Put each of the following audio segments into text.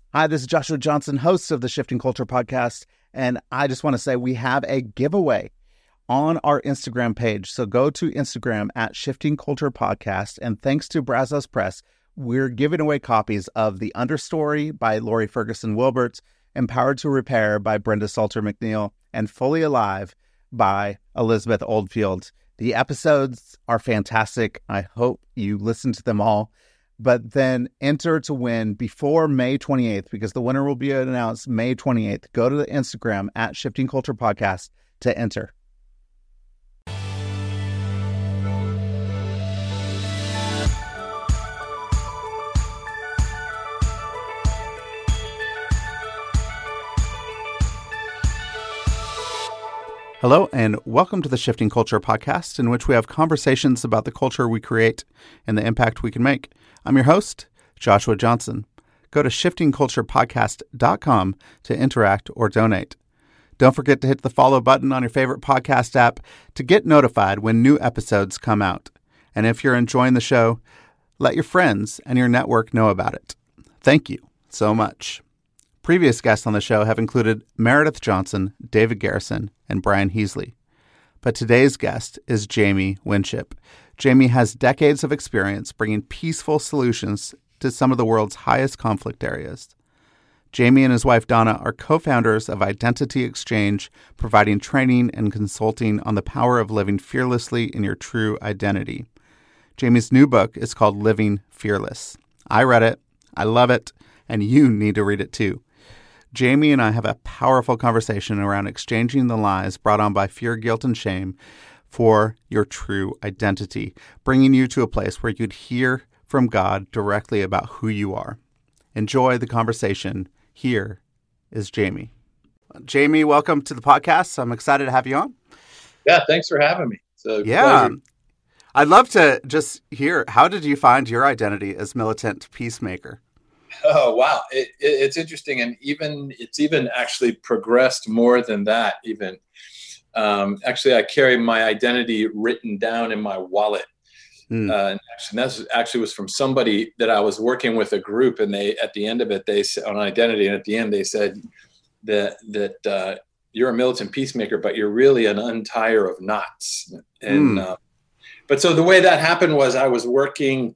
Hi, this is Joshua Johnson, host of the Shifting Culture podcast, and I just want to say we have a giveaway on our Instagram page. So go to Instagram at Shifting Culture Podcast, and thanks to Brazos Press, we're giving away copies of The Understory by Lori Ferguson Wilbert, Empowered to Repair by Brenda Salter McNeil, and Fully Alive by Elizabeth Oldfield. The episodes are fantastic. I hope you listen to them all. But then enter to win before May 28th, because the winner will be announced May 28th. Go to the Instagram at Shifting Culture Podcast to enter. Hello, and welcome to the Shifting Culture Podcast, in which we have conversations about the culture we create and the impact we can make. I'm your host, Joshua Johnson. Go to shiftingculturepodcast.com to interact or donate. Don't forget to hit the follow button on your favorite podcast app to get notified when new episodes come out. And if you're enjoying the show, let your friends and your network know about it. Thank you so much. Previous guests on the show have included Meredith Johnson, David Garrison, and Brian Heasley. But today's guest is Jamie Winship. Jamie has decades of experience bringing peaceful solutions to some of the world's highest conflict areas. Jamie and his wife Donna are co-founders of Identity Exchange, providing training and consulting on the power of living fearlessly in your true identity. Jamie's new book is called Living Fearless. I read it, I love it, and you need to read it too. Jamie and I have a powerful conversation around exchanging the lies brought on by fear, guilt, and shame for your true identity, bringing you to a place where you'd hear from God directly about who you are. Enjoy the conversation. Here is Jamie. Jamie, welcome to the podcast. I'm excited to have you on. Yeah, thanks for having me. Pleasure. I'd love to just hear, how did you find your identity as militant peacemaker? Oh, wow. It's interesting. And it's even actually progressed more than that even. Actually, I carry my identity written down in my wallet. And that actually was from somebody that I was working with, a group, and they, at the end of it, they said on identity, and at the end they said that you're a militant peacemaker, but you're really an untier of knots. And but so the way that happened was I was working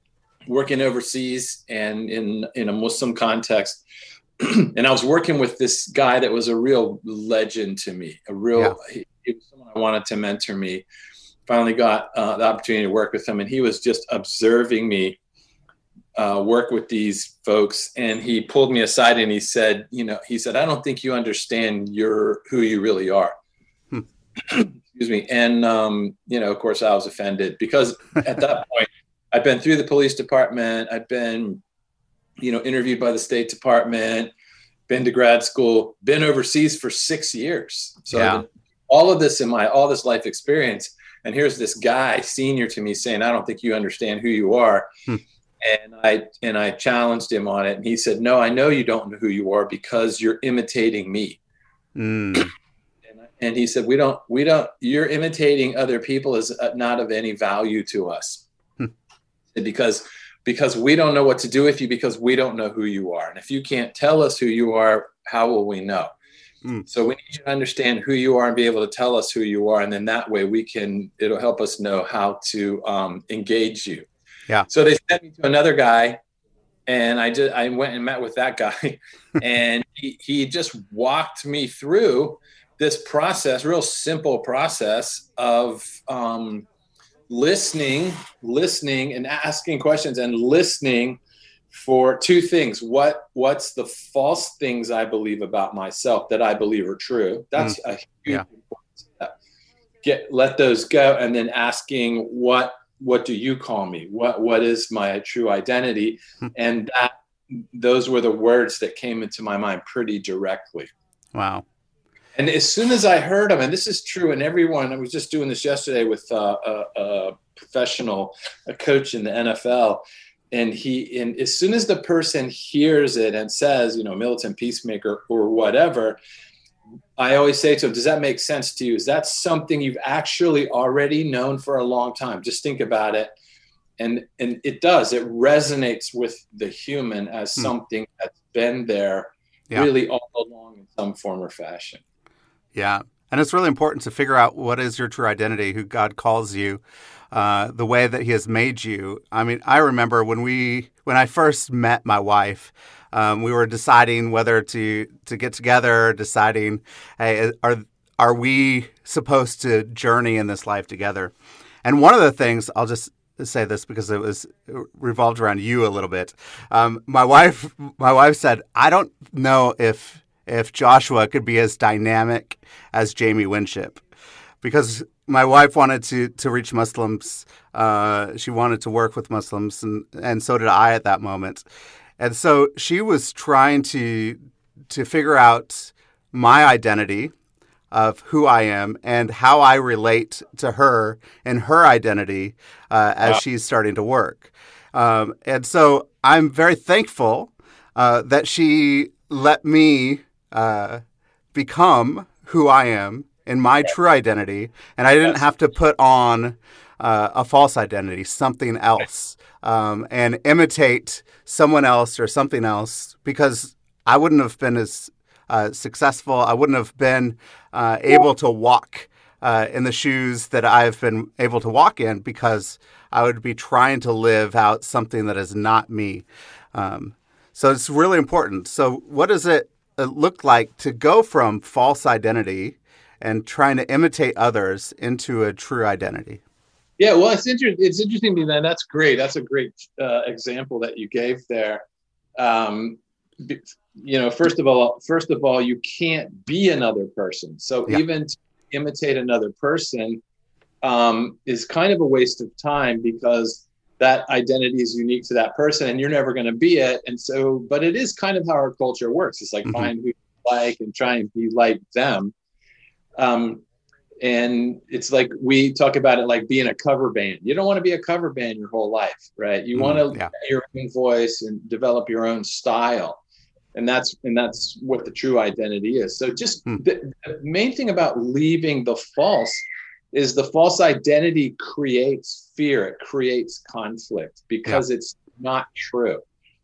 overseas and in a Muslim context. And I was working with this guy that was a real legend to me, he was someone I wanted to mentor me. Finally got the opportunity to work with him, and he was just observing me work with these folks. And he pulled me aside and he said, I don't think you understand who you really are. Excuse me. And, of course I was offended because at that point I'd been through the police department. I'd been, interviewed by the State Department, been to grad school, been overseas for 6 years. So all of this all this life experience. And here's this guy senior to me saying, I don't think you understand who you are. And I challenged him on it. And he said, no, I know you don't know who you are because you're imitating me. And he said, you're imitating other people is not of any value to us. Because we don't know what to do with you, because we don't know who you are. And if you can't tell us who you are, how will we know? So we need you to understand who you are and be able to tell us who you are. And then that way it'll help us know how to engage you. Yeah. So they sent me to another guy, and I went and met with that guy, and he just walked me through this process, real simple process of listening and asking questions and listening for two things. What's the false things I believe about myself that I believe are true? That's a huge important step. Let those go, and then asking what do you call me? What is my true identity? And those were the words that came into my mind pretty directly. Wow. And as soon as I heard them, and this is true, and everyone, I was just doing this yesterday with a professional, a coach in the NFL, and as soon as the person hears it and says, militant peacemaker or whatever, I always say to them, does that make sense to you? Is that something you've actually already known for a long time? Just think about it. And it does. It resonates with the human as something that's been there really all along in some form or fashion. Yeah. And it's really important to figure out what is your true identity, who God calls you, the way that he has made you. I mean, I remember when I first met my wife, we were deciding whether to get together, deciding, hey, are we supposed to journey in this life together? And one of the things, I'll just say this because it revolved around you a little bit. My wife said, I don't know if Joshua could be as dynamic as Jamie Winship, because my wife wanted to reach Muslims. She wanted to work with Muslims, and so did I at that moment. And so she was trying to figure out my identity of who I am and how I relate to her and her identity as she's starting to work. And so I'm very thankful that she let me become who I am in my true identity, and I didn't have to put on a false identity, something else, and imitate someone else or something else, because I wouldn't have been as successful. I wouldn't have been able to walk in the shoes that I've been able to walk in, because I would be trying to live out something that is not me. So it's really important. So what does it look like to go from false identity and trying to imitate others into a true identity? Yeah, well, it's interesting, and that's great. That's a great example that you gave there. First of all, you can't be another person. So even to imitate another person is kind of a waste of time, because that identity is unique to that person and you're never going to be it. And so, but it is kind of how our culture works. It's like find who you like and try and be like them. And it's like we talk about it like being a cover band. You don't want to be a cover band your whole life, right? You want to get your own voice and develop your own style. And that's what the true identity is. So just the main thing about leaving the false is the false identity creates fear. It creates conflict because it's not true.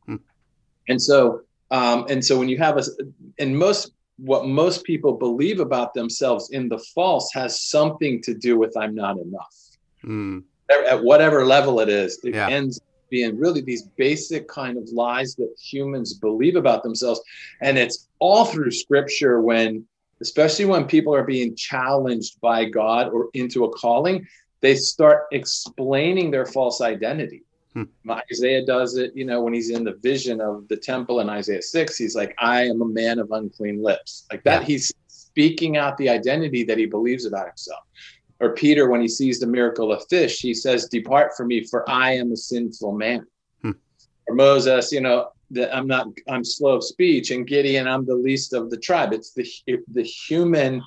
And so when you have what most people believe about themselves in the false has something to do with I'm not enough. At whatever level it is, it ends up being really these basic kind of lies that humans believe about themselves. And it's all through scripture, especially when people are being challenged by God or into a calling, they start explaining their false identity. Isaiah does it, when he's in the vision of the temple in Isaiah 6, he's like, I am a man of unclean lips. Like that, he's speaking out the identity that he believes about himself. Or Peter, when he sees the miracle of fish, he says, depart from me, for I am a sinful man. Or Moses, I'm slow of speech, and Gideon, I'm the least of the tribe. It's the human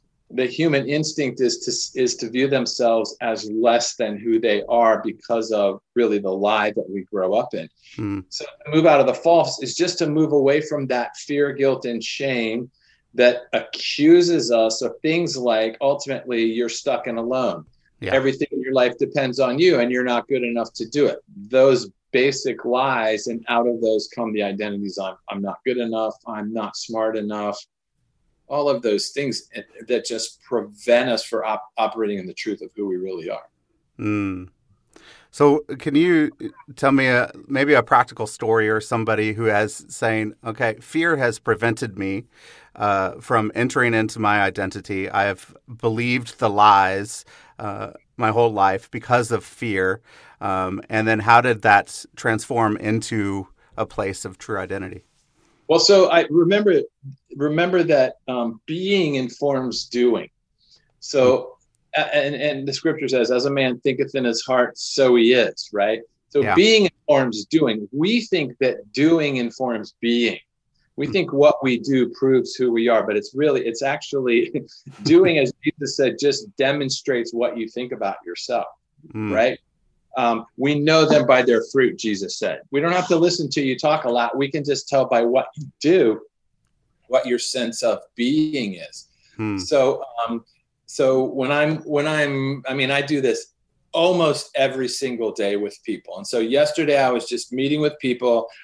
instinct is to view themselves as less than who they are because of really the lie that we grow up in. So to move out of the false is just to move away from that fear, guilt, and shame that accuses us of things like, ultimately, you're stuck and alone. Everything in your life depends on you, and you're not good enough to do it. Those basic lies, and out of those come the identities. I'm not good enough. I'm not smart enough. All of those things that just prevent us from operating in the truth of who we really are. So can you tell me maybe a practical story or somebody who has saying, okay, fear has prevented me from entering into my identity. I have believed the lies my whole life because of fear. And then how did that transform into a place of true identity? Well, so I remember that being informs doing. So, and the scripture says, as a man thinketh in his heart, so he is, right? So being informs doing. We think that doing informs being. We think what we do proves who we are, but it's actually doing, as Jesus said, just demonstrates what you think about yourself, right? We know them by their fruit, Jesus said. We don't have to listen to you talk a lot. We can just tell by what you do, what your sense of being is. So I do this almost every single day with people. And so yesterday I was just meeting with people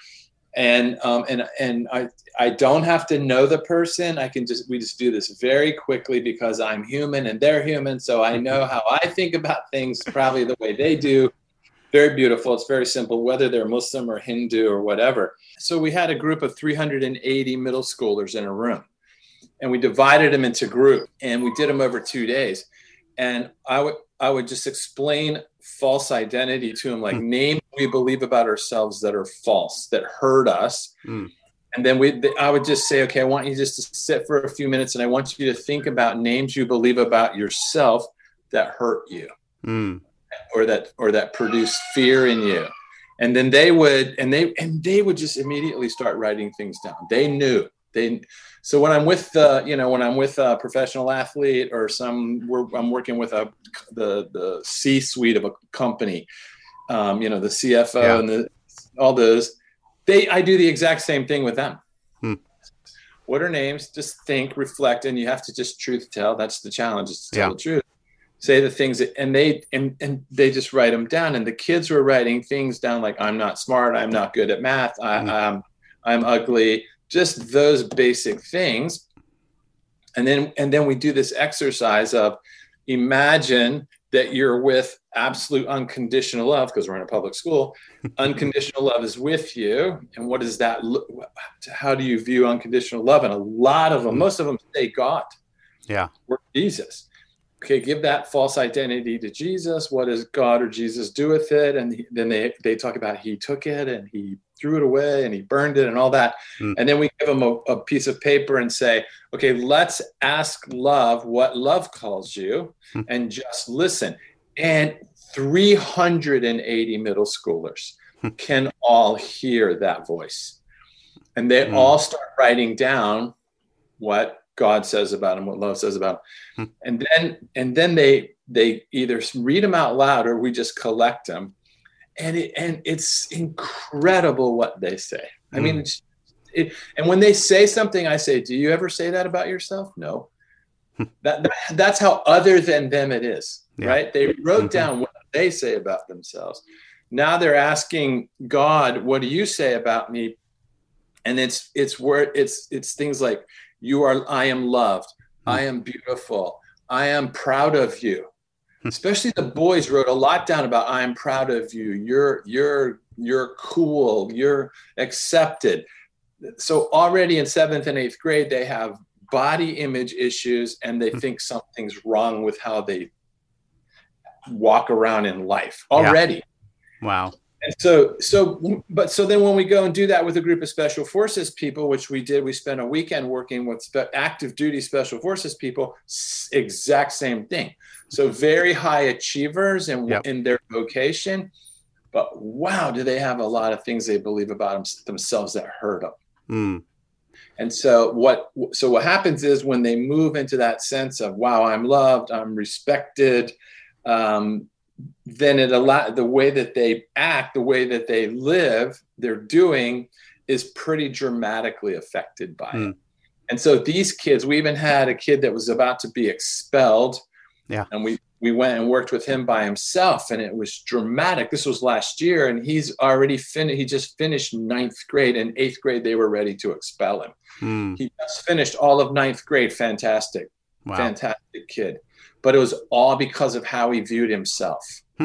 I don't have to know the person. We just do this very quickly because I'm human and they're human. So I know how I think about things probably the way they do. Very beautiful. It's very simple, whether they're Muslim or Hindu or whatever. So we had a group of 380 middle schoolers in a room, and we divided them into groups, and we did them over 2 days. And I would just explain false identity to them, like names we believe about ourselves that are false, that hurt us. And then I would just say, okay, I want you just to sit for a few minutes, and I want you to think about names you believe about yourself that hurt you. Or that produce fear in you. And then they would just immediately start writing things down. They knew. So when I'm with a professional athlete or I'm working with the C-suite of a company, the CFO and all those, I do the exact same thing with them. What are names? Just think, reflect, and you have to just truth tell. That's the challenge, is to tell the truth. Say the things and they just write them down. And the kids were writing things down like, I'm not smart, I'm not good at math, I'm ugly, just those basic things. And then we do this exercise of imagine that you're with absolute unconditional love, because we're in a public school. Unconditional love is with you. And what does that look? How do you view unconditional love? And a lot of them, most of them say God. Or Jesus. Okay, give that false identity to Jesus. What does God or Jesus do with it? And then they talk about he took it and he threw it away and he burned it and all that. And then we give them a piece of paper and say, okay, let's ask love what love calls you, and just listen. And 380 middle schoolers can all hear that voice. And they all start writing down what God says about them, what love says about them. And then they either read them out loud or we just collect them. And it's incredible what they say. I mean, and when they say something, I say, do you ever say that about yourself? No. That's how other than them it is, right? They wrote down what they say about themselves. Now they're asking God, what do you say about me? And it's things like, I am loved. I am beautiful. I am proud of you. Especially the boys wrote a lot down about, I am proud of you. You're cool. You're accepted. So already in 7th and 8th grade, they have body image issues, and they think something's wrong with how they walk around in life already. Wow. And so then when we go and do that with a group of special forces people, which we did, we spent a weekend working with active duty special forces people, exact same thing. So very high achievers in their vocation, but wow, do they have a lot of things they believe about themselves that hurt them. And so what happens is when they move into that sense of, wow, I'm loved, I'm respected, then the way that they act, the way that they live, they're doing is pretty dramatically affected by it. And so these kids, we even had a kid that was about to be expelled. And we went and worked with him by himself, and it was dramatic. This was last year, and he's already he just finished 9th grade. In 8th grade, they were ready to expel him. He just finished all of 9th grade. Fantastic. Wow. Fantastic kid. But it was all because of how he viewed himself.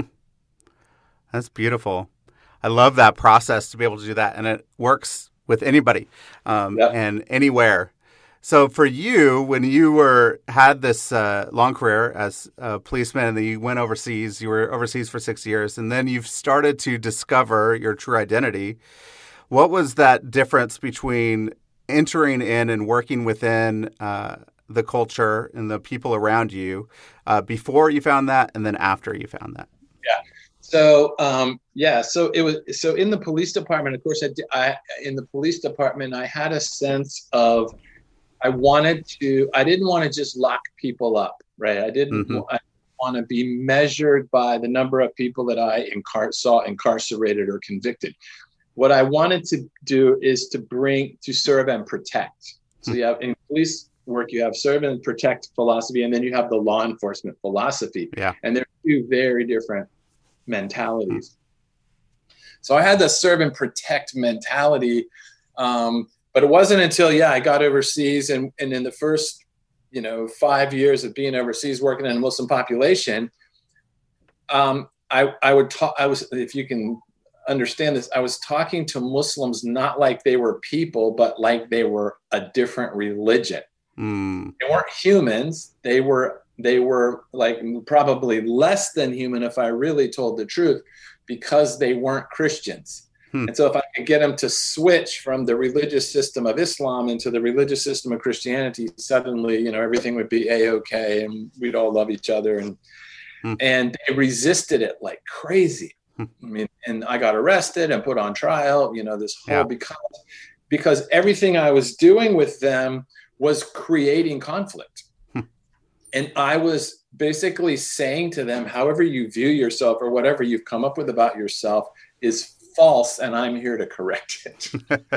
That's beautiful. I love that process to be able to do that. And it works with anybody and anywhere. So for you, when you had this long career as a policeman, and then you went overseas, you were overseas for 6 years, and then you've started to discover your true identity. What was that difference between entering in and working within the culture and the people around you before you found that, and then after you found that? So in the police department, of course, in the police department, I had a sense of, I didn't want to just lock people up, right? I didn't want to be measured by the number of people that I saw incarcerated or convicted. What I wanted to do is to serve and protect. So you have, in police work, you have serve and protect philosophy, and then you have the law enforcement philosophy. And they're two very different mentalities. So I had this serve and protect mentality. But it wasn't until, I got overseas and in the first, 5 years of being overseas working in a Muslim population, if you can understand this, I was talking to Muslims not like they were people, but like they were a different religion. They weren't humans. They were like probably less than human if I really told the truth, because they weren't Christians. And so if I could get them to switch from the religious system of Islam into the religious system of Christianity, suddenly, everything would be A-okay and we'd all love each other. And they resisted it like crazy. I mean, and I got arrested and put on trial, this whole, because everything I was doing with them was creating conflict. And I was basically saying to them, however you view yourself or whatever you've come up with about yourself is false, and I'm here to correct it.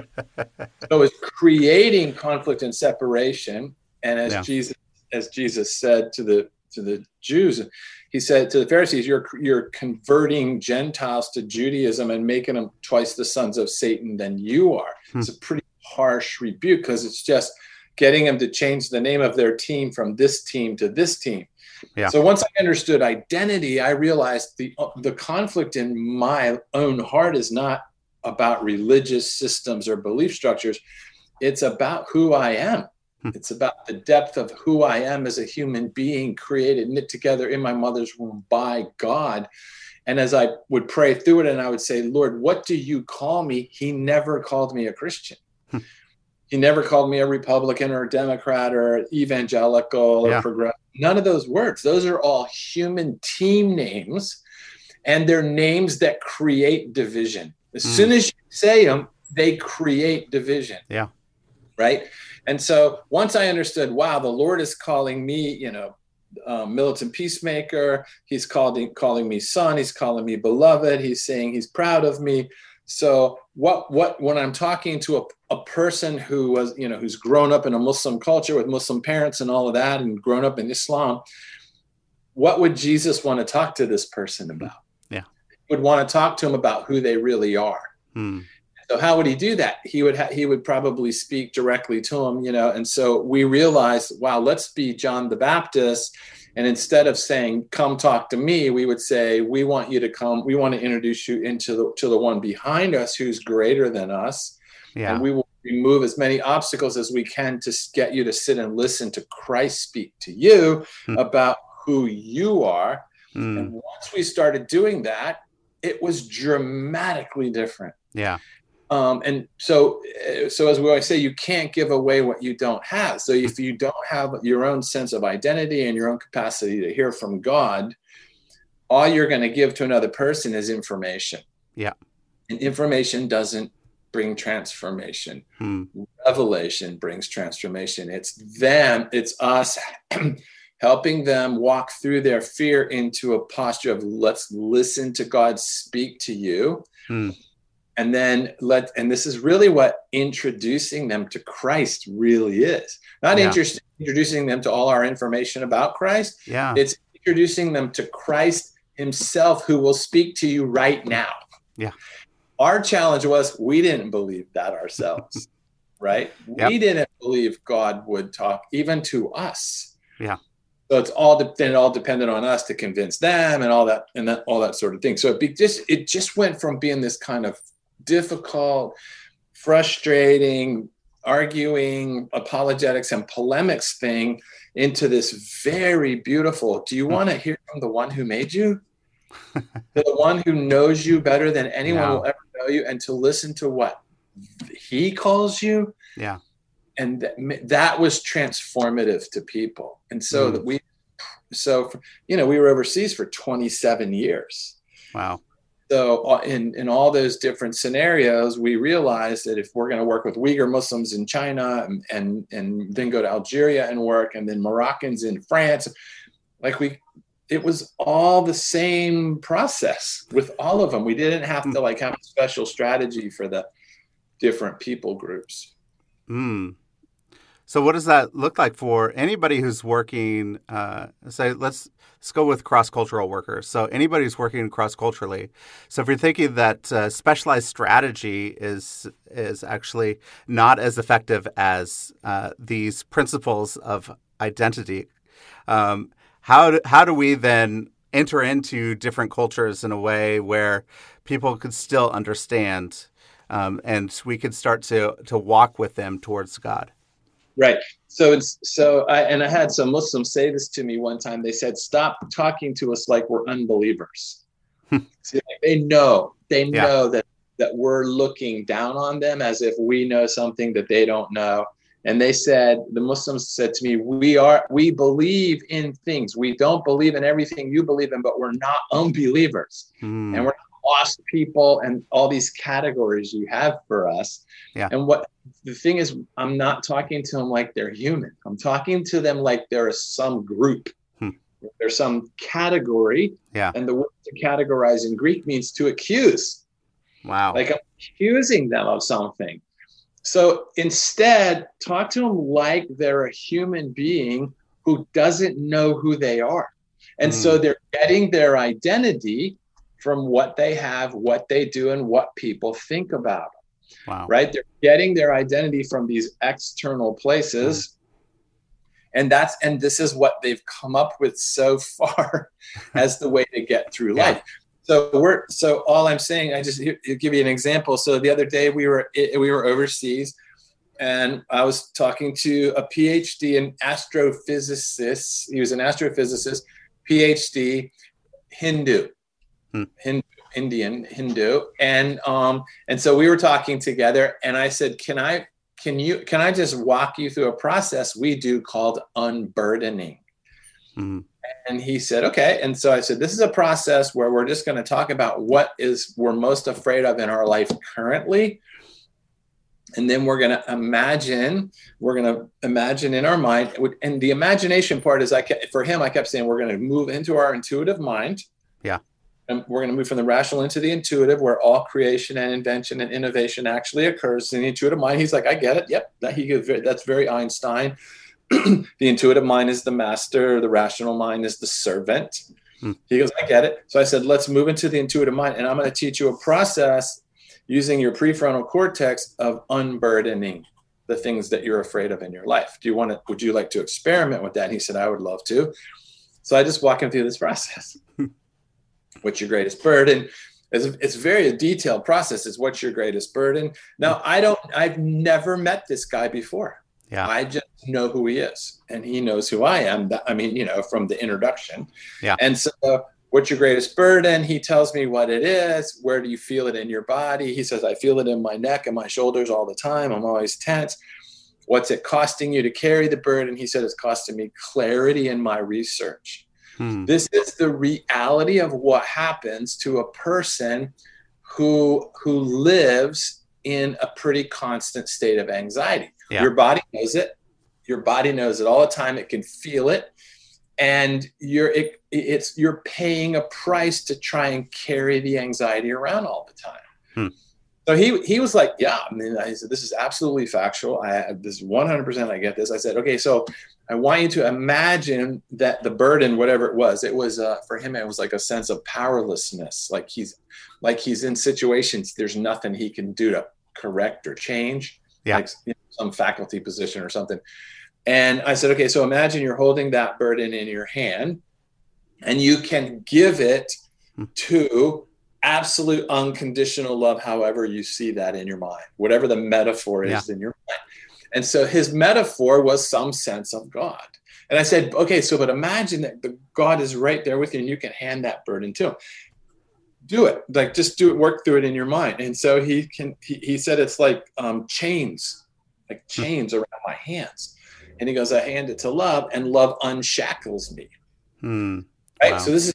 So it's creating conflict and separation. And as Jesus said to the Jews, he said to the Pharisees, you're converting Gentiles to Judaism and making them twice the sons of Satan than you are. It's a pretty harsh rebuke, because it's just getting them to change the name of their team from this team to this team. So once I understood identity, I realized the conflict in my own heart is not about religious systems or belief structures. It's about who I am. It's about the depth of who I am as a human being, created, knit together in my mother's womb by God. And as I would pray through it and I would say, Lord, what do you call me? He never called me a Christian. He never called me a Republican or a Democrat or evangelical or progressive. None of those words. Those are all human team names, and they're names that create division. As soon as you say them, they create division. Right? And so once I understood, wow, the Lord is calling me, militant peacemaker. He's calling me son. He's calling me beloved. He's saying he's proud of me. So when I'm talking to a person who was, who's grown up in a Muslim culture with Muslim parents and all of that, and grown up in Islam, what would Jesus want to talk to this person about? He would want to talk to him about who they really are. So how would he do that? He would probably speak directly to him, and so we realized, wow, let's be John the Baptist. And instead of saying, come talk to me, we would say, we want you to come. We want to introduce you to the one behind us who's greater than us. And we will remove as many obstacles as we can to get you to sit and listen to Christ speak to you about who you are. And once we started doing that, it was dramatically different. And so as we always say, you can't give away what you don't have. So if you don't have your own sense of identity and your own capacity to hear from God, all you're going to give to another person is information. And information doesn't bring transformation. Revelation brings transformation. It's us helping them walk through their fear into a posture of, let's listen to God speak to you. And then and this is really what introducing them to Christ really is. Not introducing them to all our information about Christ. It's introducing them to Christ himself, who will speak to you right now. Our challenge was, we didn't believe that ourselves, right? We didn't believe God would talk even to us. So it all depended on us to convince them and all that sort of thing. So it just went from being this kind of difficult, frustrating, arguing, apologetics and polemics thing into this very beautiful, do you want to hear from the one who made you? The one who knows you better than anyone will ever know you, and to listen to what he calls you? And that was transformative to people. And so we were overseas for 27 years. So in all those different scenarios, we realized that if we're going to work with Uyghur Muslims in China and then go to Algeria and work, and then Moroccans in France, it was all the same process with all of them. We didn't have to have a special strategy for the different people groups. So what does that look like for anybody who's working, say, let's go with cross-cultural workers. So anybody who's working cross-culturally. So if you're thinking that specialized strategy is actually not as effective as these principles of identity, how do we then enter into different cultures in a way where people could still understand and we could start to walk with them towards God? Right. I had some Muslims say this to me one time. They said, "Stop talking to us like we're unbelievers." See, they know that we're looking down on them as if we know something that they don't know. And the Muslims said to me, we believe in things. We don't believe in everything you believe in, but we're not unbelievers. And we're not lost people and all these categories you have for us. Yeah. And the thing is, I'm not talking to them like they're human. I'm talking to them like there is some group. There's some category. Yeah. And the word to categorize in Greek means to accuse. Wow. Like I'm accusing them of something. So instead, talk to them like they're a human being who doesn't know who they are. And so they're getting their identity from what they have, what they do, and what people think about them. Wow. Right? They're getting their identity from these external places. And this is what they've come up with so far as the way to get through life. So all I'm saying, I just give you an example. So the other day we were overseas, and I was talking to a PhD in astrophysicist. He was an astrophysicist, PhD, Indian Hindu, and so we were talking together, and I said, Can I just walk you through a process we do called unburdening? And he said, okay. And so I said, this is a process where we're just going to talk about what we're most afraid of in our life currently. And then we're going to imagine in our mind. And the imagination part is, for him, I kept saying, we're going to move into our intuitive mind. Yeah. And we're going to move from the rational into the intuitive, where all creation and invention and innovation actually occurs in the intuitive mind. He's like, I get it. Yep. That's very Einstein. The intuitive mind is the master. The rational mind is the servant. He goes, I get it. So I said, let's move into the intuitive mind. And I'm going to teach you a process using your prefrontal cortex of unburdening the things that you're afraid of in your life. Would you like to experiment with that? And he said, I would love to. So I just walk him through this process. What's your greatest burden? It's very a detailed process. It's what's your greatest burden. Now, I've never met this guy before. Yeah. I just know who he is, and he knows who I am. From the introduction. Yeah. And so, what's your greatest burden? He tells me what it is. Where do you feel it in your body? He says, I feel it in my neck and my shoulders all the time. I'm always tense. What's it costing you to carry the burden? He said, it's costing me clarity in my research. This is the reality of what happens to a person who lives in a pretty constant state of anxiety. Yeah. Your body knows it. Your body knows it all the time. It can feel it. And you're paying a price to try and carry the anxiety around all the time. So he was like, yeah, I said, this is absolutely factual. This is 100%. I get this. I said, okay, so I want you to imagine that the burden, whatever it was for him, it was like a sense of powerlessness. Like he's in situations, there's nothing he can do to correct or change. Yeah. Like some faculty position or something. And I said, okay, so imagine you're holding that burden in your hand and you can give it to absolute unconditional love, however you see that in your mind, whatever the metaphor is in your mind. And so his metaphor was some sense of God. And I said, okay, but imagine that the God is right there with you and you can hand that burden to him. Do it. Like, just do it, work through it in your mind. And so he said, it's like chains around my hands. And he goes, I hand it to love and love unshackles me. Right. Wow. So this is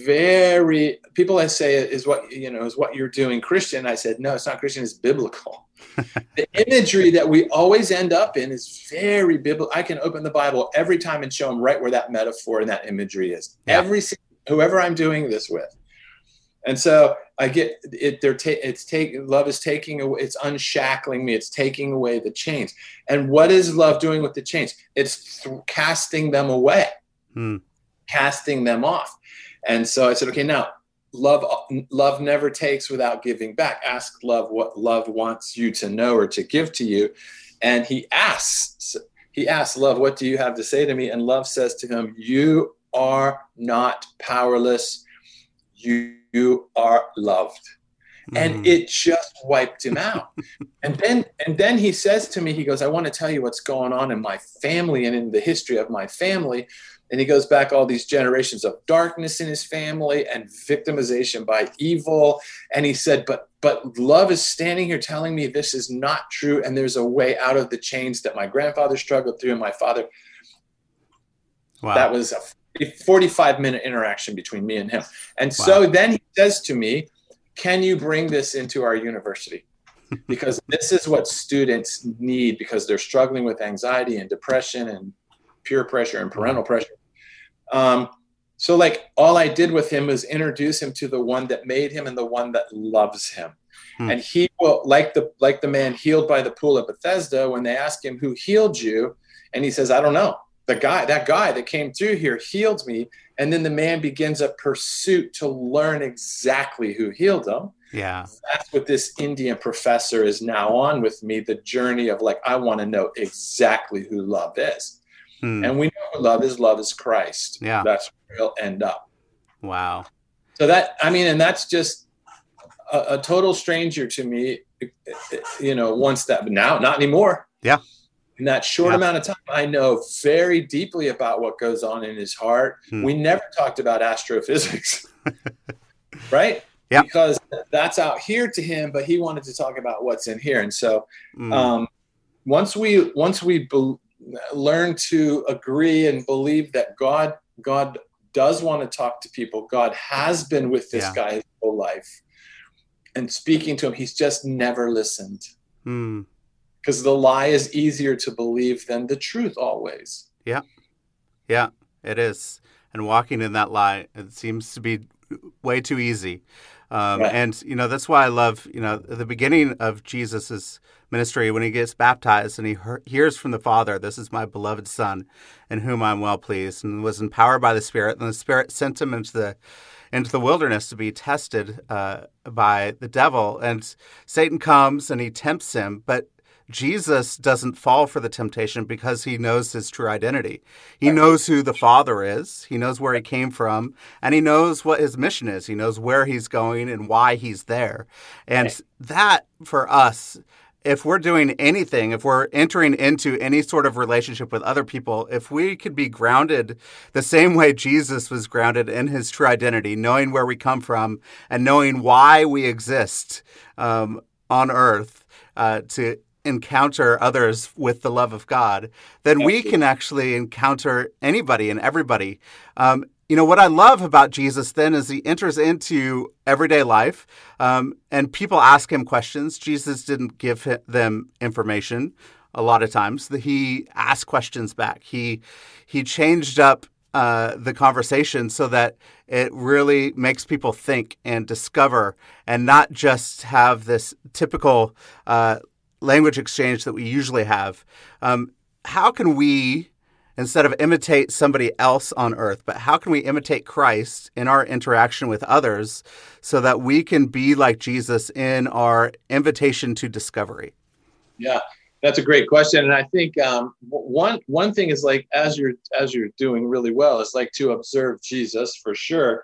very, people I say is what you're doing Christian. I said, no, it's not Christian, it's biblical. The imagery that we always end up in is very biblical. I can open the Bible every time and show them right where that metaphor and that imagery is. Yeah. Whoever I'm doing this with. And so I get it. Love is taking away, it's unshackling me. It's taking away the chains. And what is love doing with the chains? It's casting them away, casting them off. And so I said, okay, now love never takes without giving back. Ask love what love wants you to know or to give to you. And he asks love, what do you have to say to me? And love says to him, you are not powerless. You are loved. And it just wiped him out. And then he says to me, he goes, I want to tell you what's going on in my family and in the history of my family. And he goes back all these generations of darkness in his family and victimization by evil. And he said, but love is standing here telling me this is not true. And there's a way out of the chains that my grandfather struggled through and my father. Wow. That was a 45-minute interaction between me and him. And so then he says to me, can you bring this into our university? Because this is what students need, because they're struggling with anxiety and depression and peer pressure and parental pressure. So like all I did with him was introduce him to the one that made him and the one that loves him. And he will, like the man healed by the pool of Bethesda, when they ask him who healed you, and he says, I don't know. That guy that came through here healed me. And then the man begins a pursuit to learn exactly who healed him. Yeah. That's what this Indian professor is now on with me, the journey of like, I want to know exactly who love is. And we know who love is. Love is Christ. Yeah. That's where he'll end up. Wow. So and that's just a total stranger to me, once that, but now not anymore. Yeah. In that short amount of time, I know very deeply about what goes on in his heart. We never talked about astrophysics, right? Yeah. Because that's out here to him, but he wanted to talk about what's in here. And so once we learn to agree and believe that God does want to talk to people, God has been with this guy his whole life and speaking to him, he's just never listened. Because the lie is easier to believe than the truth always. Yeah. Yeah, it is. And walking in that lie, it seems to be way too easy. Right. And, that's why I love, the beginning of Jesus's ministry when he gets baptized and he hears from the Father, this is my beloved Son in whom I'm well pleased, and was empowered by the Spirit. And the Spirit sent him into the wilderness to be tested by the devil. And Satan comes and he tempts him, but Jesus doesn't fall for the temptation because he knows his true identity. He knows who the Father is. He knows where he came from, and he knows what his mission is. He knows where he's going and why he's there. And that, for us, if we're doing anything, if we're entering into any sort of relationship with other people, if we could be grounded the same way Jesus was grounded in his true identity, knowing where we come from and knowing why we exist on earth to encounter others with the love of God, then we can actually encounter anybody and everybody. What I love about Jesus then is he enters into everyday life and people ask him questions. Jesus didn't give them information a lot of times. He asked questions back. He changed up the conversation so that it really makes people think and discover and not just have this typical language exchange that we usually have. How can we, instead of imitate somebody else on earth, but how can we imitate Christ in our interaction with others so that we can be like Jesus in our invitation to discovery? Yeah, that's a great question. And I think one thing is like, as you're doing really well, is like to observe Jesus for sure,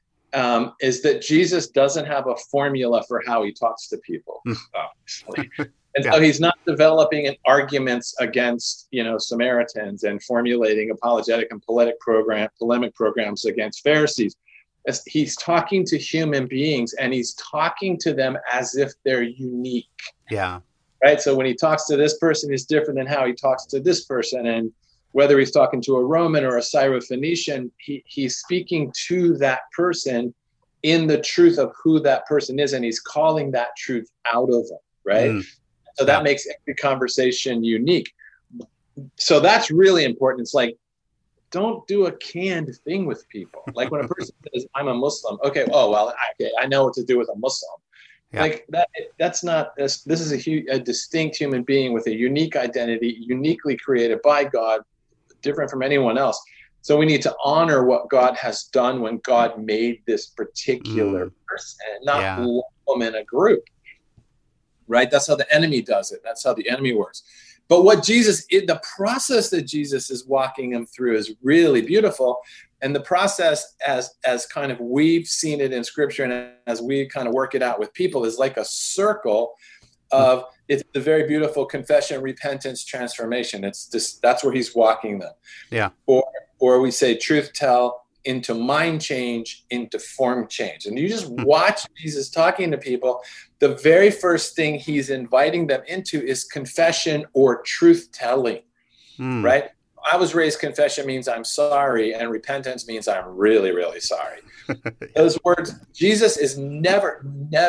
is that Jesus doesn't have a formula for how he talks to people, obviously. And so he's not developing arguments against, Samaritans and formulating apologetic and polemic programs against Pharisees. He's talking to human beings, and he's talking to them as if they're unique. Yeah. Right. So when he talks to this person, is different than how he talks to this person. And whether he's talking to a Roman or a Syrophoenician, he's speaking to that person in the truth of who that person is. And he's calling that truth out of them. Right. So that makes every conversation unique. So that's really important. It's like don't do a canned thing with people. Like when a person says, I'm a Muslim. Okay. Oh, well, I know what to do with a Muslim. Yeah. Like that's not this. This is a distinct human being with a unique identity, uniquely created by God, different from anyone else. So we need to honor what God has done when God made this particular person, not lump them in a group. Right? That's how the enemy does it. That's how the enemy works. But what the process that Jesus is walking them through is really beautiful. And the process, as kind of we've seen it in Scripture, and as we kind of work it out with people, is like a circle of, it's the very beautiful confession, repentance, transformation. That's where he's walking them. Yeah. Or we say truth tell into mind change, into form change. And you just watch Jesus talking to people. The very first thing he's inviting them into is confession or truth telling, right? I was raised, confession means I'm sorry, and repentance means I'm really, really sorry. Those words, Jesus is never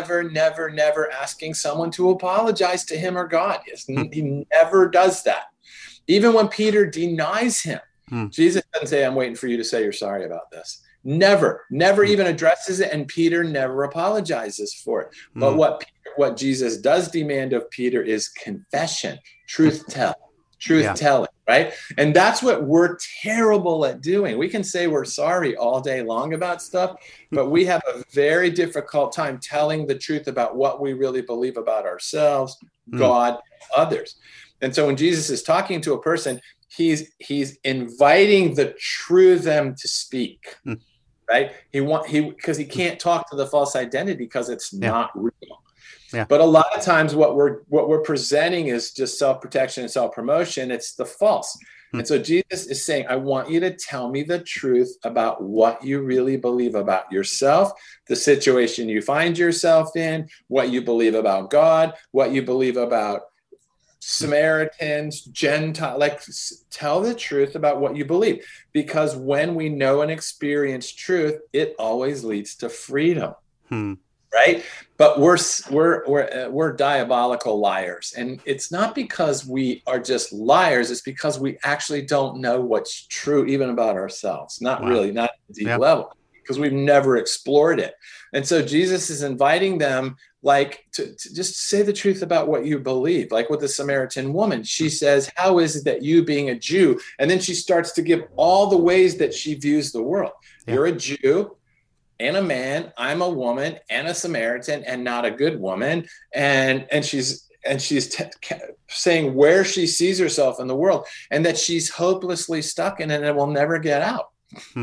asking someone to apologize to him or God. He never does that. Even when Peter denies him, Jesus doesn't say, I'm waiting for you to say you're sorry about this. Never even addresses it, and Peter never apologizes for it. But what Jesus does demand of Peter is confession, truth telling, right? And that's what we're terrible at doing. We can say we're sorry all day long about stuff, but we have a very difficult time telling the truth about what we really believe about ourselves, God, others. And so when Jesus is talking to a person, he's inviting the true them to speak, right? Because he can't talk to the false identity because it's not real. Yeah. But a lot of times what we're presenting is just self-protection and self-promotion. It's the false. And so Jesus is saying, I want you to tell me the truth about what you really believe about yourself, the situation you find yourself in, what you believe about God, what you believe about Samaritans, Gentile, like tell the truth about what you believe. Because when we know and experience truth, it always leads to freedom. Right? But we're diabolical liars. And it's not because we are just liars. It's because we actually don't know what's true even about ourselves. Not really, not at a deep level, because we've never explored it. And so Jesus is inviting them like to just say the truth about what you believe. Like with the Samaritan woman, she says, how is it that you being a Jew? And then she starts to give all the ways that she views the world. You're a Jew and a man, I'm a woman and a Samaritan and not a good woman. And she's saying where she sees herself in the world and that she's hopelessly stuck in it and will never get out.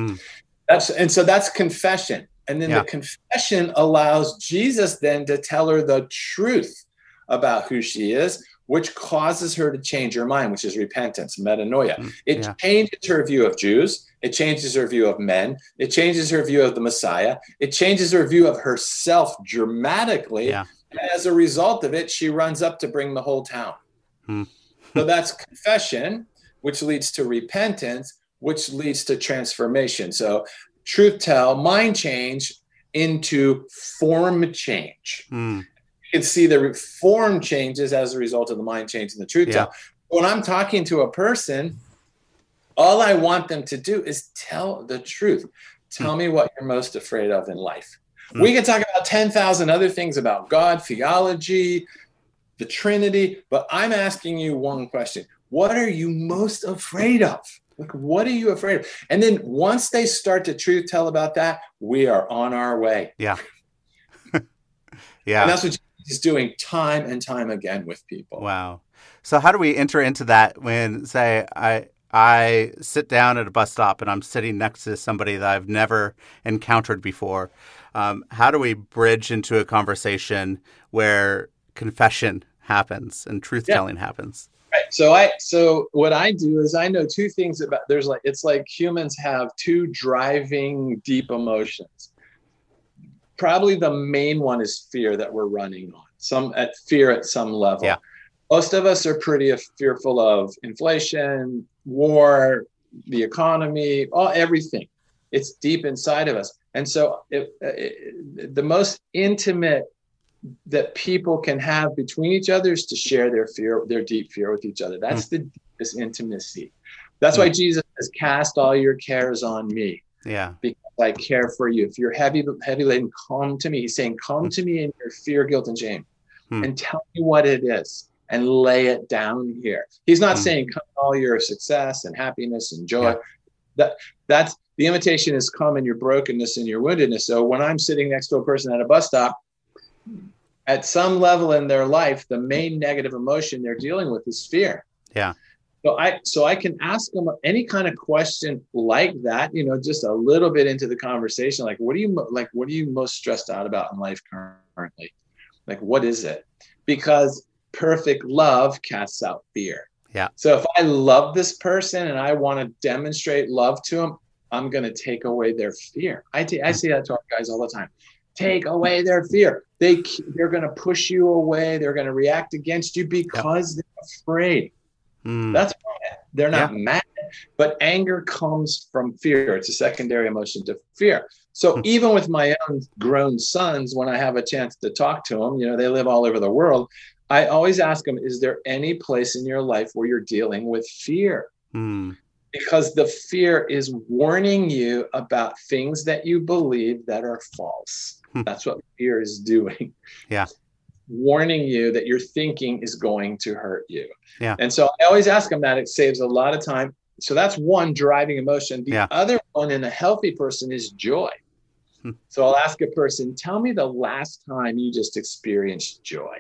So that's confession. And then the confession allows Jesus then to tell her the truth about who she is, which causes her to change her mind, which is repentance, metanoia. It changes her view of Jews. It changes her view of men. It changes her view of the Messiah. It changes her view of herself dramatically. And as a result of it, she runs up to bring the whole town. So that's confession, which leads to repentance, which leads to transformation. So truth tell, mind change into form change. You can see the form changes as a result of the mind change and the truth tell. When I'm talking to a person, all I want them to do is tell the truth. Tell me what you're most afraid of in life. We can talk about 10,000 other things about God, theology, the Trinity, but I'm asking you one question. What are you most afraid of? Like, what are you afraid of? And then once they start to truth tell about that, we are on our way. Yeah. And that's what Jesus is doing time and time again with people. Wow. So how do we enter into that when, say, I sit down at a bus stop and I'm sitting next to somebody that I've never encountered before? How do we bridge into a conversation where confession happens and truth-telling happens? Right. So what I do is I know two things about, it's like humans have two driving deep emotions. Probably the main one is fear that we're running on, fear at some level. Yeah. Most of us are pretty fearful of inflation, war, the economy, everything. It's deep inside of us. And so the most intimate that people can have between each other is to share their fear, their deep fear with each other. That's the this intimacy. That's why Jesus says, cast all your cares on me. Yeah. Because I care for you. If you're heavy laden, come to me. He's saying, come to me in your fear, guilt, and shame and tell me what it is and lay it down here. He's not saying come all your success and happiness and joy. That's the invitation is come in your brokenness and your woundedness. So when I'm sitting next to a person at a bus stop, at some level in their life, the main negative emotion they're dealing with is fear. Yeah. So I can ask them any kind of question like that, just a little bit into the conversation. Like, what are you most stressed out about in life currently? Like, what is it? Because perfect love casts out fear. Yeah. So if I love this person and I want to demonstrate love to them, I'm going to take away their fear. I say that to our guys all the time. Take away their fear. They're going to push you away. They're going to react against you because they're afraid. That's why they're not mad, but anger comes from fear. It's a secondary emotion to fear. So even with my own grown sons, when I have a chance to talk to them, they live all over the world. I always ask them, is there any place in your life where you're dealing with fear? Because the fear is warning you about things that you believe that are false. That's what fear is doing. Yeah. Warning you that your thinking is going to hurt you. Yeah. And so I always ask them that. It saves a lot of time. So that's one driving emotion. The other one in a healthy person is joy. So I'll ask a person, tell me the last time you just experienced joy.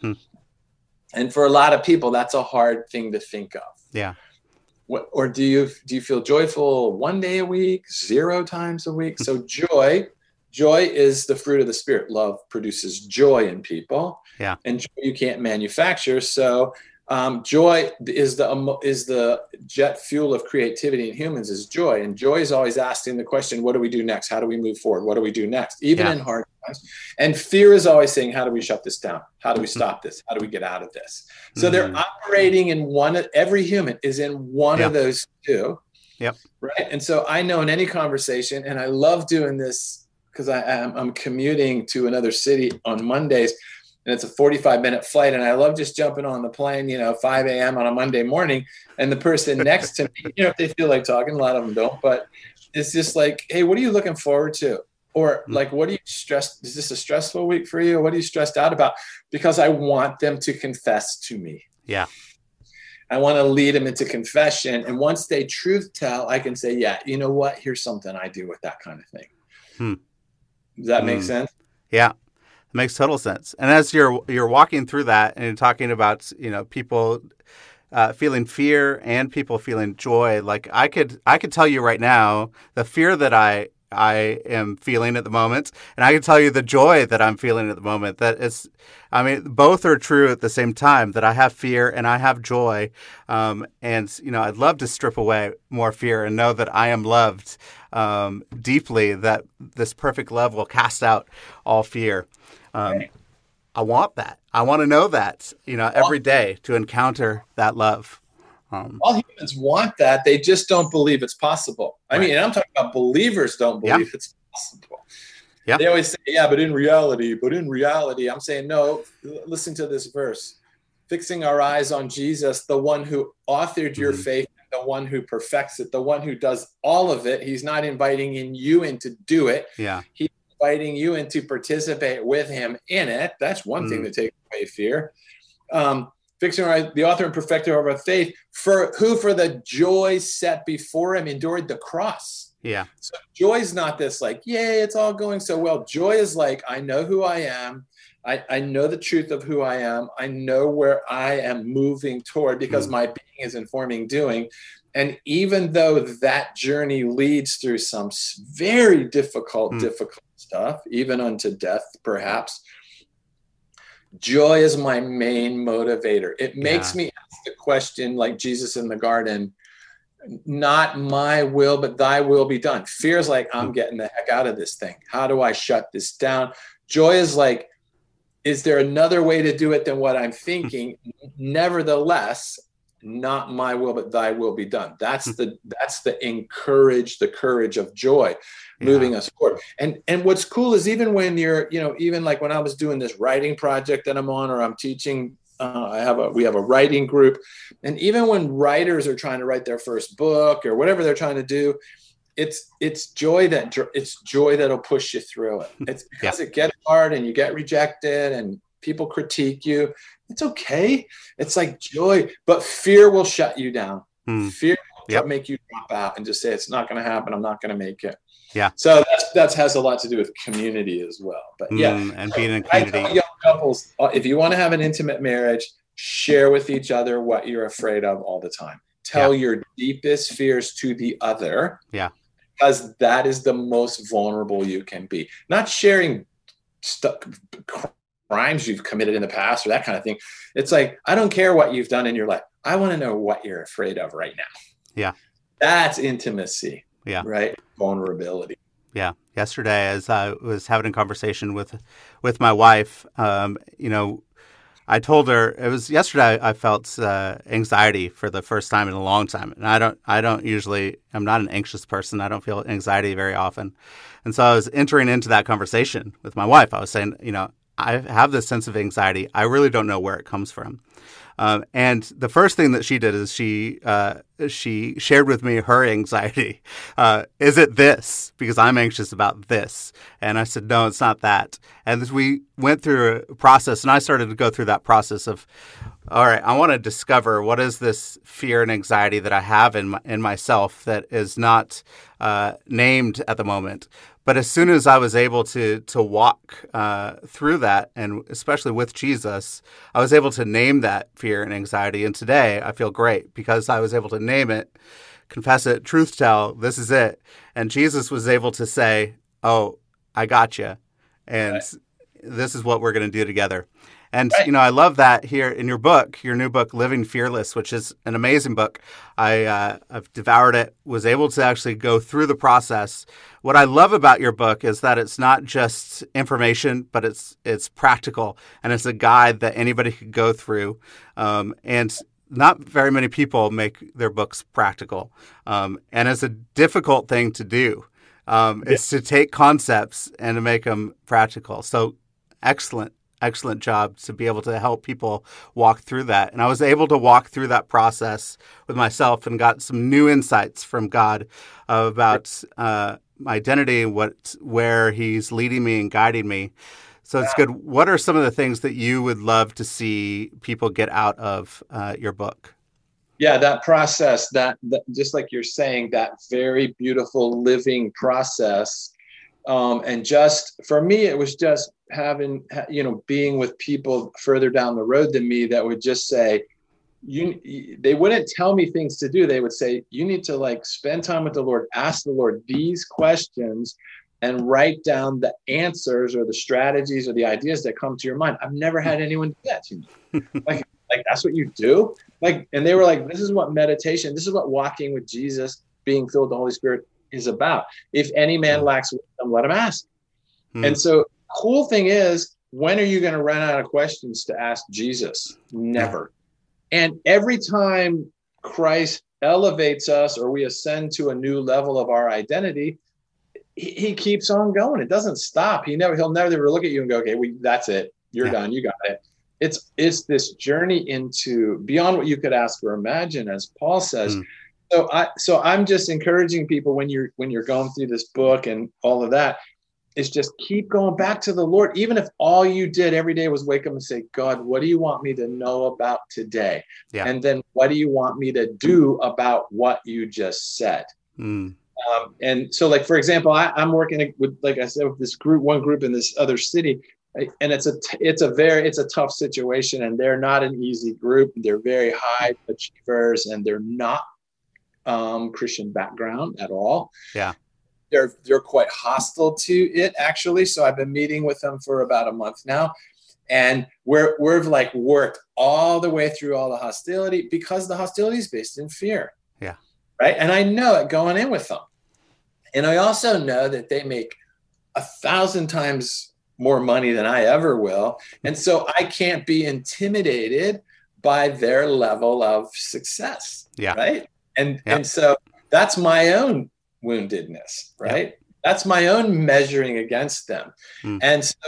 And for a lot of people, that's a hard thing to think of. Yeah. Or do you feel joyful 1 day a week, 0 times a week? So joy is the fruit of the Spirit. Love produces joy in people. Yeah. And joy you can't manufacture. So joy is the jet fuel of creativity in humans is joy. And joy is always asking the question, what do we do next? How do we move forward? What do we do next? Even in hard times. And fear is always saying, how do we shut this down? How do we stop this? How do we get out of this? So they're operating in every human is in one of those two. Yep. Right. And so I know in any conversation, and I love doing this because I'm commuting to another city on Mondays, and it's a 45-minute flight. And I love just jumping on the plane, 5 a.m. on a Monday morning. And the person next to me, if they feel like talking, a lot of them don't, but it's just like, hey, what are you looking forward to? Or like, what are you stressed? Is this a stressful week for you? What are you stressed out about? Because I want them to confess to me. Yeah. I want to lead them into confession. And once they truth tell, I can say, yeah, you know what? Here's something I do with that kind of thing. Does that make sense? Yeah, it makes total sense. And as you're walking through that and talking about, people feeling fear and people feeling joy, like I could tell you right now the fear that I am feeling at the moment, and I can tell you the joy that I'm feeling at the moment. Both are true at the same time, that I have fear and I have joy. And, I'd love to strip away more fear and know that I am loved deeply, that this perfect love will cast out all fear. I want that. I want to know that, every day to encounter that love. All humans want that. They just don't believe it's possible. I mean, I'm talking about believers don't believe it's possible. Yeah. They always say, but in reality, I'm saying, no, listen to this verse. Fixing our eyes on Jesus, the one who authored your faith, the one who perfects it, the one who does all of it. He's not inviting you in to do it. Yeah. He's inviting you in to participate with him in it. That's one thing to take away fear. Fixing the author and perfecter of our faith, for the joy set before him endured the cross. Yeah. So joy is not this like, yay, it's all going so well. Joy is like, I know who I am. I know the truth of who I am. I know where I am moving toward because my being is informing doing. And even though that journey leads through some very difficult stuff, even unto death, perhaps, joy is my main motivator. It makes me ask the question, like Jesus in the garden, not my will, but thy will be done. Fear is like, I'm getting the heck out of this thing. How do I shut this down? Joy is like, is there another way to do it than what I'm thinking? Nevertheless, not my will, but thy will be done. That's the the courage of joy moving us forward. And what's cool is even when you're, even like when I was doing this writing project that I'm on, or I'm teaching we have a writing group. And even when writers are trying to write their first book or whatever they're trying to do, it's joy that'll push you through it. It's because it gets hard and you get rejected and people critique you. It's okay. It's like joy, but fear will shut you down. Fear will make you drop out and just say, it's not going to happen. I'm not going to make it. Yeah. So that has a lot to do with community as well. But and being in community. I tell young couples, if you want to have an intimate marriage, share with each other what you're afraid of all the time. Tell your deepest fears to the other. Yeah. Because that is the most vulnerable you can be. Not sharing crimes you've committed in the past or that kind of thing. It's like, I don't care what you've done in your life. I want to know what you're afraid of right now. Yeah. That's intimacy. Yeah. Right. Vulnerability. Yeah. Yesterday, as I was having a conversation with my wife, I told her it was yesterday. I felt anxiety for the first time in a long time, and I'm not an anxious person. I don't feel anxiety very often, and so I was entering into that conversation with my wife. I was saying, I have this sense of anxiety. I really don't know where it comes from. And the first thing that she did is she shared with me her anxiety. Is it this? Because I'm anxious about this. And I said, no, it's not that. And as we went through a process, and I started to go through that process of, all right, I want to discover what is this fear and anxiety that I have in myself that is not named at the moment. But as soon as I was able to walk through that, and especially with Jesus, I was able to name that fear and anxiety. And today I feel great because I was able to name it, confess it, truth tell, this is it. And Jesus was able to say, oh, I got you. And this is what we're going to do together. And, I love that here in your book, your new book, Living Fearless, which is an amazing book. I've devoured it, was able to actually go through the process. What I love about your book is that it's not just information, but it's practical, and it's a guide that anybody could go through. And not very many people make their books practical. And it's a difficult thing to do. It's to take concepts and to make them practical. So excellent job to be able to help people walk through that. And I was able to walk through that process with myself and got some new insights from God about my identity, where he's leading me and guiding me. So it's good. What are some of the things that you would love to see people get out of your book? Yeah, that process, that just like you're saying, that very beautiful living process. And just for me, it was just having, being with people further down the road than me that would just say, they wouldn't tell me things to do. They would say, you need to spend time with the Lord, ask the Lord these questions and write down the answers or the strategies or the ideas that come to your mind. I've never had anyone do that to me. Like that's what you do. And they were like, this is what meditation, this is what walking with Jesus, being filled with the Holy Spirit is about. If any man lacks wisdom, let him ask. And so cool thing is, when are you going to run out of questions to ask Jesus? Never. And every time Christ elevates us or we ascend to a new level of our identity, he keeps on going. It doesn't stop. He'll never look at you and go, okay, that's it. You're done. You got it. It's this journey into beyond what you could ask or imagine, as Paul says. So I'm just encouraging people when you're going through this book and all of that, is just keep going back to the Lord. Even if all you did every day was wake up and say, God, what do you want me to know about today? Yeah. And then what do you want me to do about what you just said? And so for example, I'm working with, like I said, with this one group in this other city, and it's a tough situation, and they're not an easy group. They're very high achievers, and they're not Christian background at all. Yeah. They're quite hostile to it, actually. So I've been meeting with them for about a month now, and we've worked all the way through all the hostility, because the hostility is based in fear. Yeah. Right. And I know it going in with them. And I also know that they make 1,000 times more money than I ever will. And so I can't be intimidated by their level of success. Yeah. Right. And so that's my own woundedness, right? Yeah. That's my own measuring against them. And so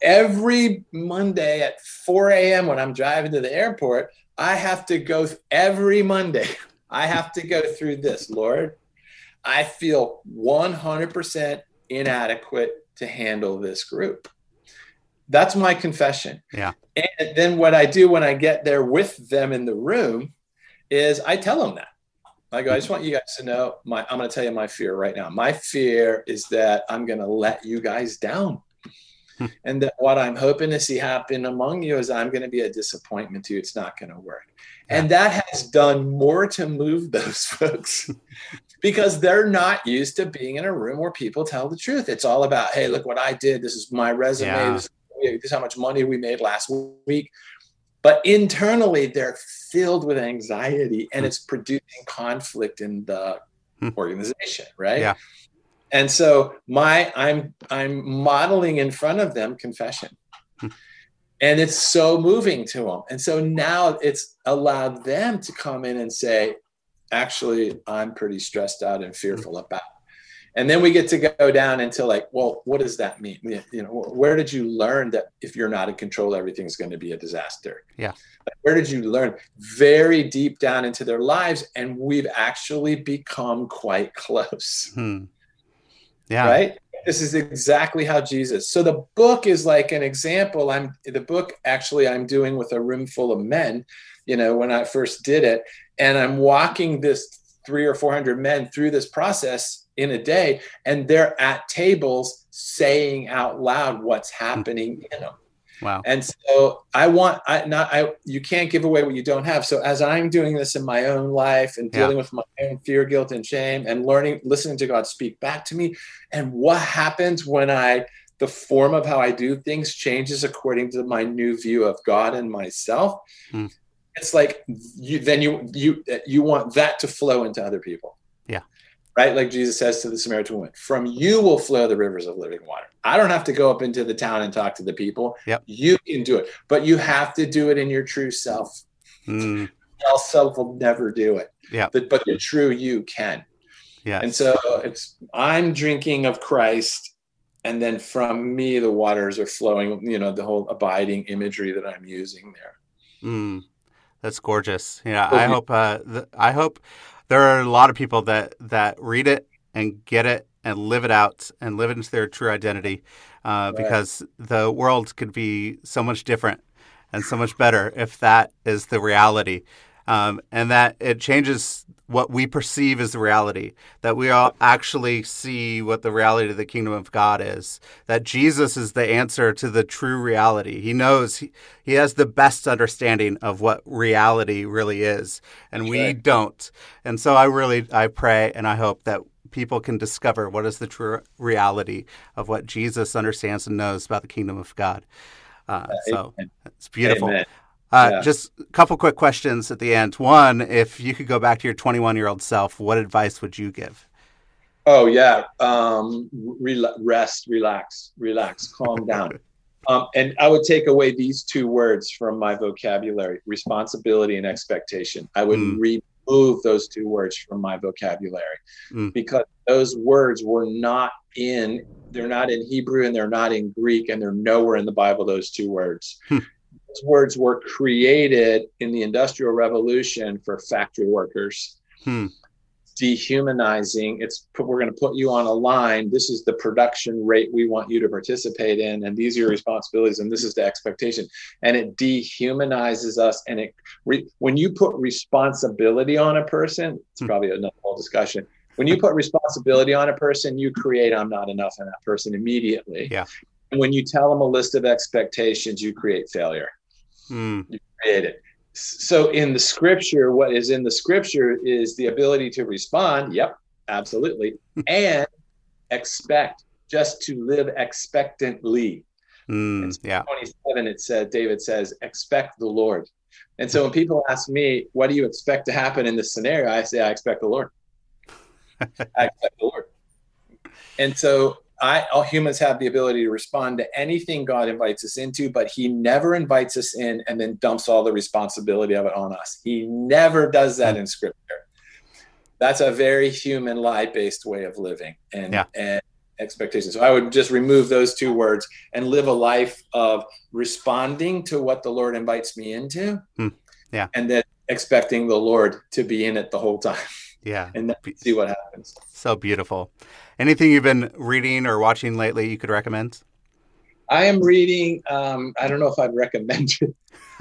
every Monday at 4 a.m. when I'm driving to the airport, I have to go every Monday. I have to go through this. Lord, I feel 100% inadequate to handle this group. That's my confession. Yeah. And then what I do when I get there with them in the room is I tell them that. I go, I just want you guys to know, I'm going to tell you my fear right now. My fear is that I'm going to let you guys down. And that what I'm hoping to see happen among you is I'm going to be a disappointment to you. It's not going to work. Yeah. And that has done more to move those folks because they're not used to being in a room where people tell the truth. It's all about, hey, look what I did. This is my resume. Yeah. This is how much money we made last week. But internally, they're filled with anxiety and it's producing conflict in the organization, right? Yeah. And so I'm modeling in front of them confession. And it's so moving to them. And so now it's allowed them to come in and say, actually, I'm pretty stressed out and fearful about. And then we get to go down into like, well, what does that mean? You know, where did you learn that if you're not in control, everything's going to be a disaster? Yeah. Where did you learn? Very deep down into their lives. And we've actually become quite close. Yeah. Right. This is exactly how Jesus. So the book is like an example. I'm doing with a room full of men, you know, when I first did it, and I'm walking this 300 or 400 men through this process in a day, and they're at tables saying out loud what's happening in them. Wow. And so you can't give away what you don't have. So as I'm doing this in my own life and dealing with my own fear, guilt, and shame and listening to God speak back to me, and what happens when the form of how I do things changes according to my new view of God and myself. It's like you want that to flow into other people. Yeah. Right? Like Jesus says to the Samaritan woman, from you will flow the rivers of living water. I don't have to go up into the town and talk to the people. Yep. You can do it, but you have to do it in your true self. False self will never do it. Yeah. But the true you can. Yeah. And so I'm drinking of Christ, and then from me, the waters are flowing, you know, the whole abiding imagery that I'm using there. That's gorgeous. Yeah. I hope there are a lot of people that read it and get it and live it out and live it into their true identity, because the world could be so much different and so much better if that is the reality, and that it changes what we perceive as the reality, that we all actually see what the reality of the kingdom of God is, that Jesus is the answer to the true reality. He knows he has the best understanding of what reality really is, and we don't. And so I pray and I hope that people can discover what is the true reality of what Jesus understands and knows about the kingdom of God. So it's beautiful. Amen. Just a couple quick questions at the end. One, if you could go back to your 21-year-old self, what advice would you give? Oh, yeah. Rest, relax, calm down. And I would take away these two words from my vocabulary: responsibility and expectation. I would remove those two words from my vocabulary because those words they're not in Hebrew and they're not in Greek, and they're nowhere in the Bible, those two words. Those words were created in the Industrial Revolution for factory workers. Dehumanizing. We're going to put you on a line. This is the production rate we want you to participate in, and these are your responsibilities, and this is the expectation. And it dehumanizes us. And when you put responsibility on a person, it's probably another whole discussion. When you put responsibility on a person, you create I'm not enough in that person immediately. Yeah. And when you tell them a list of expectations, you create failure. You create it. So in the scripture, what is in the scripture is the ability to respond. Yep, absolutely. And expect, just to live expectantly. In 27, David says, expect the Lord. And so when people ask me, what do you expect to happen in this scenario? I say, I expect the Lord. I expect the Lord. And so all humans have the ability to respond to anything God invites us into, but he never invites us in and then dumps all the responsibility of it on us. He never does that in scripture. That's a very human lie-based way of living. And expectations. So I would just remove those two words and live a life of responding to what the Lord invites me into. Yeah. And then expecting the Lord to be in it the whole time. Yeah. And then see what happens. So beautiful. Anything you've been reading or watching lately you could recommend? I am reading, I don't know if I'd recommend it.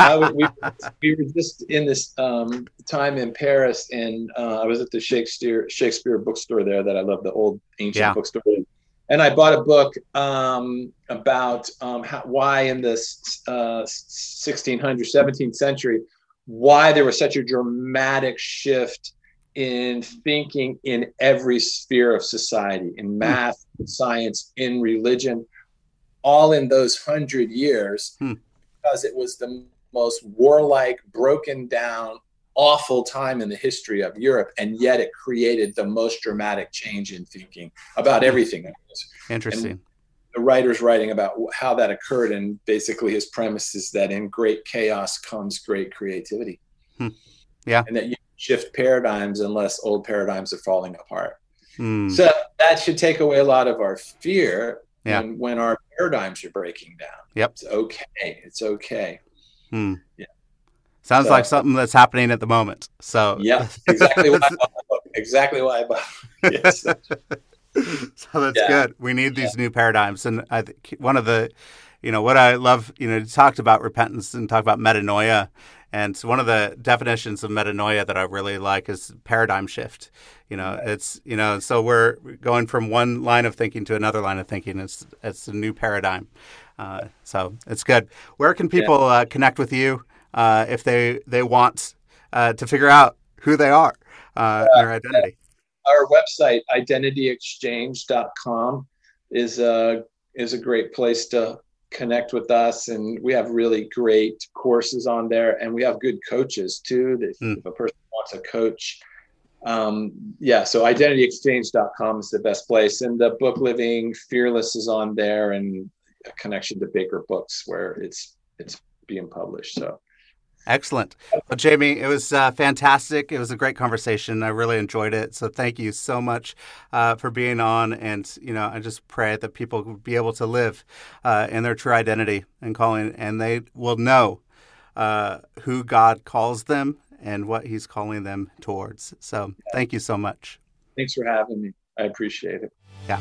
We were just in this time in Paris, and I was at the Shakespeare bookstore there that I love, the old ancient bookstore. And I bought a book about why in the 1600s, 17th century, why there was such a dramatic shift in thinking in every sphere of society, in math, in science, in religion, all in those 100 years, because it was the most warlike, broken down, awful time in the history of Europe, and yet it created the most dramatic change in thinking about everything. Interesting. And the writer's writing about how that occurred, and basically his premise is that in great chaos comes great creativity. Yeah. And that you shift paradigms unless old paradigms are falling apart. So that should take away a lot of our fear when our paradigms are breaking down. Yep. It's okay. It's okay. Yeah. Sounds like something that's happening at the moment. So yeah, exactly why I bought it. Yes. So that's good. We need these new paradigms. And I think one of the, what I love, you talked about repentance and talked about metanoia. And one of the definitions of metanoia that I really like is paradigm shift. It's, so we're going from one line of thinking to another line of thinking. It's a new paradigm. So it's good. Where can people connect with you if they want to figure out who they are, their identity? Our website, identityexchange.com, is a great place to connect with us, and we have really great courses on there, and we have good coaches too. If a person wants a coach, so identityexchange.com is the best place, and the book Living Fearless is on there, and a connection to Baker Books where it's being published. So excellent. Well, Jamie, it was fantastic. It was a great conversation. I really enjoyed it. So thank you so much for being on. And, I just pray that people will be able to live in their true identity and calling, and they will know who God calls them and what he's calling them towards. So thank you so much. Thanks for having me. I appreciate it. Yeah.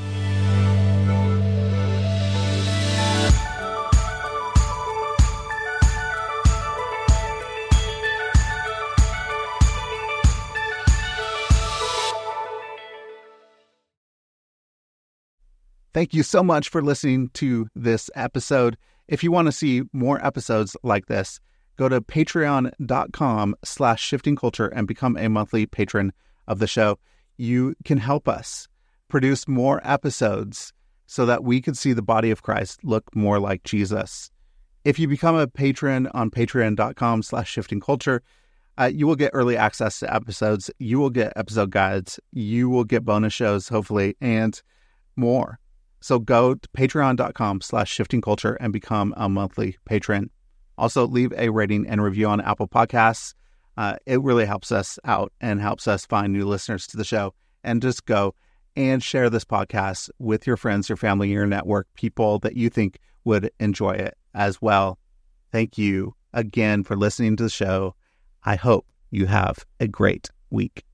Thank you so much for listening to this episode. If you want to see more episodes like this, go to patreon.com/shiftingculture and become a monthly patron of the show. You can help us produce more episodes so that we can see the body of Christ look more like Jesus. If you become a patron on patreon.com/shiftingculture, you will get early access to episodes. You will get episode guides. You will get bonus shows, hopefully, and more. So go to patreon.com/shiftingculture and become a monthly patron. Also, leave a rating and review on Apple Podcasts. It really helps us out and helps us find new listeners to the show. And just go and share this podcast with your friends, your family, your network, people that you think would enjoy it as well. Thank you again for listening to the show. I hope you have a great week.